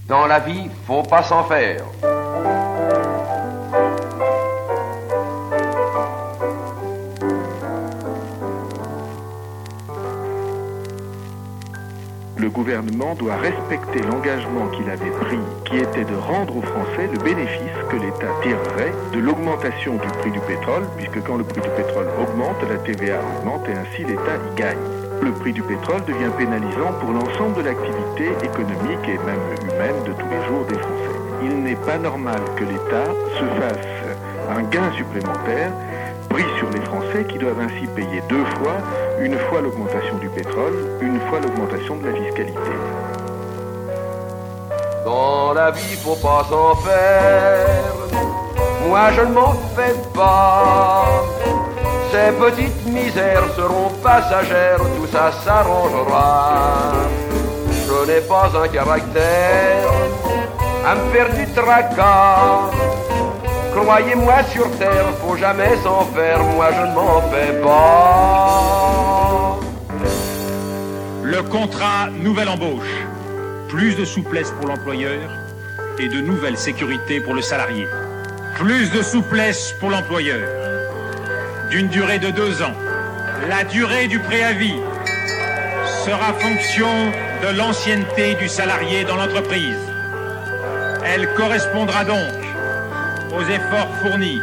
Dans la vie, faut pas s'en faire. Le gouvernement doit respecter l'engagement qu'il avait pris, qui était de rendre aux Français le bénéfice que l'État tirerait de l'augmentation du prix du pétrole, puisque quand le prix du pétrole augmente, la TVA augmente et ainsi l'État y gagne. Le prix du pétrole devient pénalisant pour l'ensemble de l'activité économique et même humaine de tous les jours des Français. Il n'est pas normal que l'État se fasse un gain supplémentaire pris sur les Français qui doivent ainsi payer deux fois, une fois l'augmentation du pétrole, une fois l'augmentation de la fiscalité. Dans la vie, faut pas s'en faire. Moi, je ne m'en fais pas. Ces petites misères seront passagères, tout ça s'arrangera. Je n'ai pas un caractère à me faire du tracas. Croyez-moi, sur terre, faut jamais s'en faire, moi je ne m'en fais pas. Le contrat nouvelle embauche. Plus de souplesse pour l'employeur et de nouvelles sécurités pour le salarié. Plus de souplesse pour l'employeur. D'une durée de 2 ans. La durée du préavis sera fonction de l'ancienneté du salarié dans l'entreprise. Elle correspondra donc aux efforts fournis.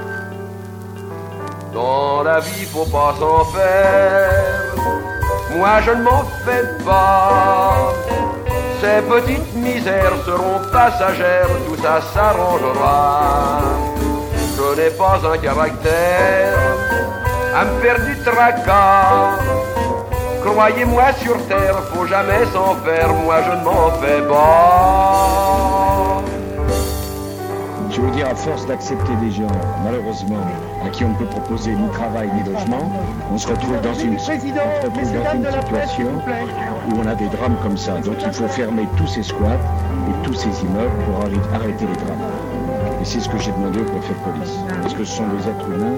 Dans la vie, faut pas s'en faire. Moi, je ne m'en fais pas. Ces petites misères seront passagères, tout ça s'arrangera. Je n'ai pas un caractère à me faire du tracas. Croyez-moi, sur terre, faut jamais s'en faire, moi je ne m'en fais pas. Je veux dire, à force d'accepter des gens, malheureusement, à qui on ne peut proposer ni travail ni logement, on se retrouve dans une situation où on a des drames comme ça. Donc il faut fermer tous ces squats et tous ces immeubles pour arrêter les drames. Et c'est ce que j'ai demandé au préfet de police. Parce que ce sont des êtres humains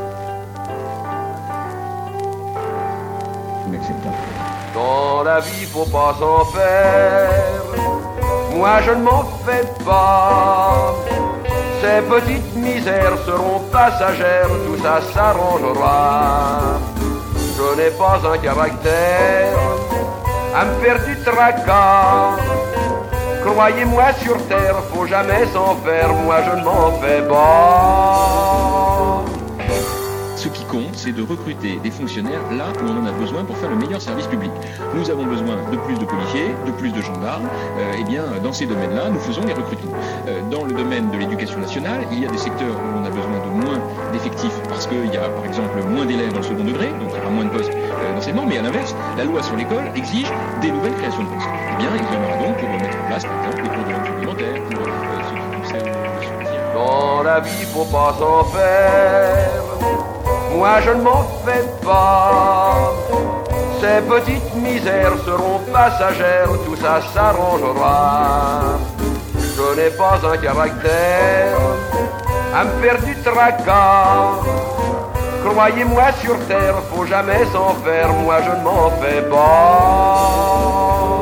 inacceptables. Dans la vie, faut pas s'en faire. Moi, je ne m'en fais pas. Ces petites misères seront passagères, tout ça s'arrangera. Je n'ai pas un caractère à me faire du tracas. Croyez-moi, sur terre, faut jamais s'en faire, moi je ne m'en fais pas. Ce qui compte, c'est de recruter des fonctionnaires là où on en a besoin pour faire le meilleur service public. Nous avons besoin de plus de policiers, de plus de gendarmes. Eh bien, dans ces domaines-là, nous faisons les recrutements. Dans le domaine de l'éducation nationale, il y a des secteurs où on a besoin de moins d'effectifs parce qu'il y a, par exemple, moins d'élèves dans le second degré, donc il y aura moins de postes d'enseignement. Mais à l'inverse, la loi sur l'école exige des nouvelles créations de postes. Eh bien, il y en aura donc pour mettre en place, par exemple, les cours de langue supplémentaires, pour ce qui concerne le soutien. Dans la vie, faut pas s'en faire. Moi je ne m'en fais pas. Ces petites misères seront passagères, tout ça s'arrangera. Je n'ai pas un caractère à me faire du tracas. Croyez-moi, sur terre, faut jamais s'en faire, moi je ne m'en fais pas.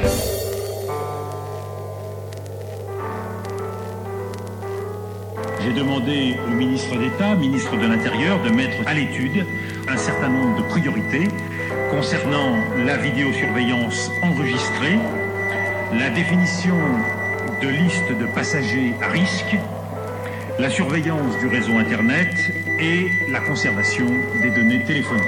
J'ai demandé au ministre d'État, ministre de l'Intérieur, de mettre à l'étude un certain nombre de priorités concernant la vidéosurveillance enregistrée, la définition de listes de passagers à risque, la surveillance du réseau Internet et la conservation des données téléphoniques.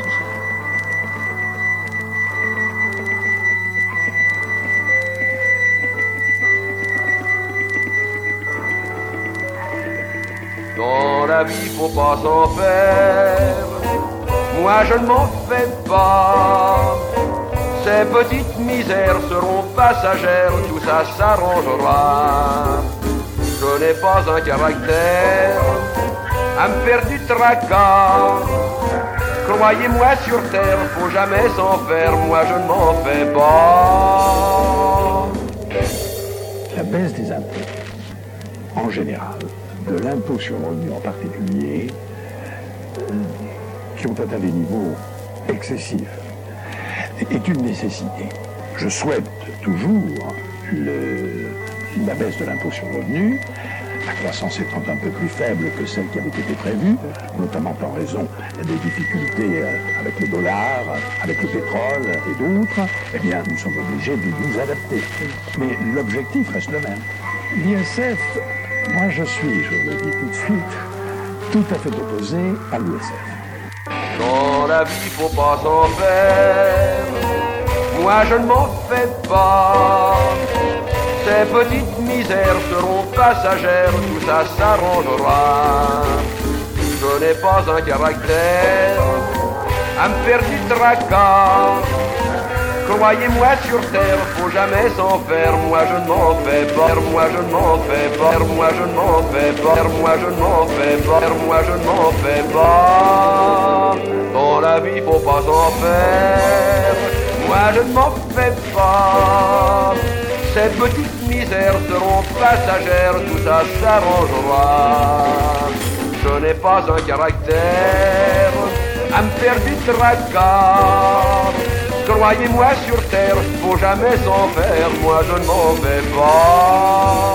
Dans la vie, faut pas s'en faire. Moi, je ne m'en fais pas. Ces petites misères seront passagères, tout ça s'arrangera. Je n'ai pas un caractère à me faire du tracas. Croyez-moi, sur terre, faut jamais s'en faire, moi je ne m'en fais pas. La baisse des impôts, en général, de l'impôt sur le revenu en particulier, qui ont atteint des niveaux excessifs, est une nécessité. Je souhaite toujours la baisse de l'impôt sur le revenu, la croissance étant un peu plus faible que celle qui avait été prévue, notamment en raison des difficultés avec le dollar, avec le pétrole et d'autres, eh bien, nous sommes obligés de nous adapter. Mais l'objectif reste le même. L'ISF, moi je suis, je le dis tout de suite, tout à fait opposé à l'ISF. Dans la vie, faut pas s'en faire. Moi, je ne m'en fais pas. Ces petites misères seront passagères, tout ça s'arrangera. Je n'ai pas un caractère à me faire du tracas. Croyez-moi sur terre, faut jamais s'en faire. Moi je ne m'en fais pas, moi je ne m'en fais pas, moi je ne m'en fais pas, moi je ne m'en fais pas, moi je ne m'en fais pas. Dans la vie faut pas s'en faire. Moi je ne m'en fais pas. Ces petites misères seront passagères, tout ça s'arrangera. Je n'ai pas un caractère à me faire du tracas. Croyez-moi sur terre, faut jamais s'en faire, moi je ne m'en fais pas.